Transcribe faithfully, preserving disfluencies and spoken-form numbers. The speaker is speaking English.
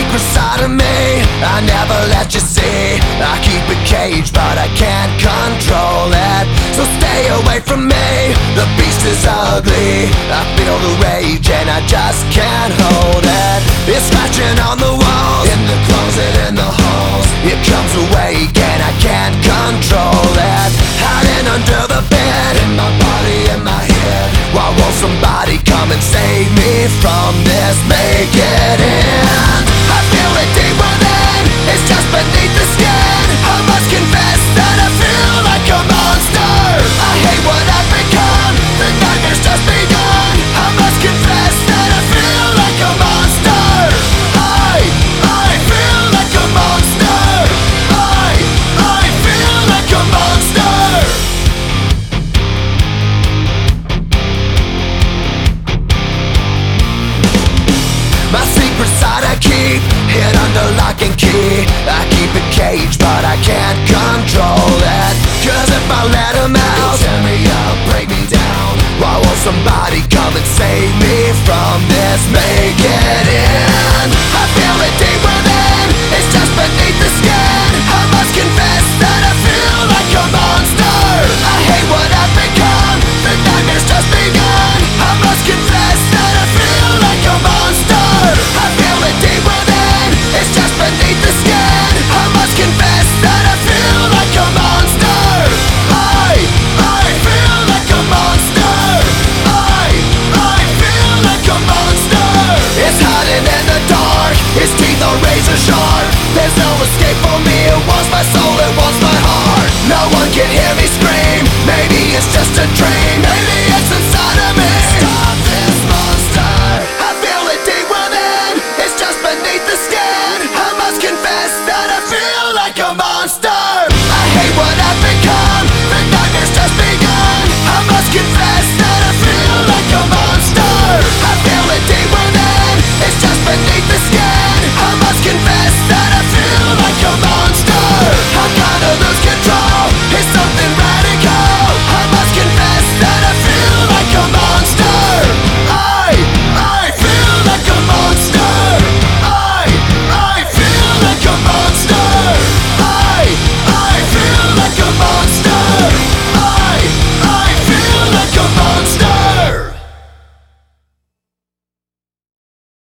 secret side of me I never let you see. I keep it caged but I can't control it. So stay away from me, the beast is ugly. I feel the rage and I just can't hold it. It's scratching on the walls, in the closet, in the halls. It comes awake and I can't control it. Hiding under the bed, in my body, in my head. Why won't somebody come and save me from this? Make it end. I feel it deep within, it's just beneath the skin. I must confess that I feel like a monster. I hate what I've become, the nightmare's just begun. I must confess that I feel like a monster. I, I feel like a monster. I, I feel like a monster. My secret side I keep hid under lock and key. I keep it caged but I can't control it. Cause if I let him out, he'll tear me up, break me down. Why won't somebody come and save me from this? Make it end. I feel it deep within, it's just beneath the skin. I must confess that I feel like a monster. I hate what I've become, the nightmare's just begun. I must confess that I feel like a monster. I feel it deep within, it's just beneath the skin. I must confess that I feel like a monster. I, I feel like a monster. I, I feel like a monster. It's hiding in the dark, its teeth are razor sharp. There's no escape for me, it wants my soul, it wants my heart. No one can hear me scream, maybe it's just a dream. Maybe it's inside of me. Stop this monster. I feel it deep within, it's just beneath the skin. I must confess that I feel like a monster. I hate what I've become, the nightmare's just begun. I must confess that I feel like a monster. I feel it deep within, it's just beneath the skin.